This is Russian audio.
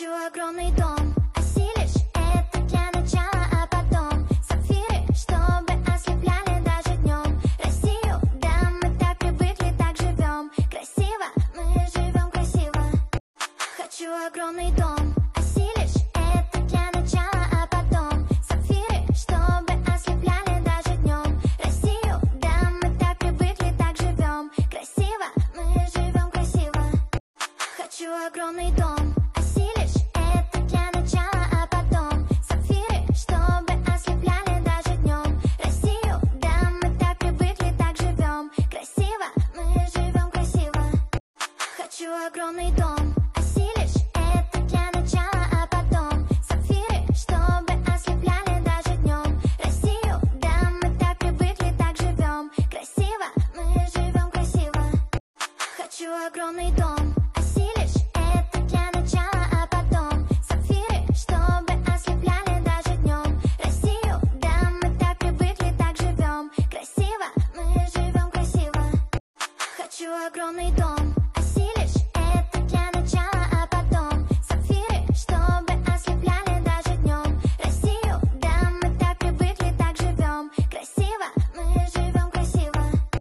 Хочу огромный дом, осилишь это для начала, а потом сапфиры, чтобы ослепляли даже днем. Россию, да, мы так привыкли, так живем. Красиво, мы живем красиво. Хочу огромный дом, осилишь это для начала, а потом сапфиры, чтобы ослепляли даже днем. Россию, да, мы так привыкли, так живем. Красиво, мы живем красиво. Хочу огромный дом. Огромный дом, осилишь это для начала, а потом сапфиры, чтобы ослепляли даже днем. Россию, да, мы так привыкли, так живем. Красиво, мы живем красиво. Хочу огромный дом, осилишь это для начала, а потом сапфиры, чтобы ослепляли даже днем. Россию, да, мы так привыкли, так живем. Красиво, мы живем красиво. Хочу огромный дом.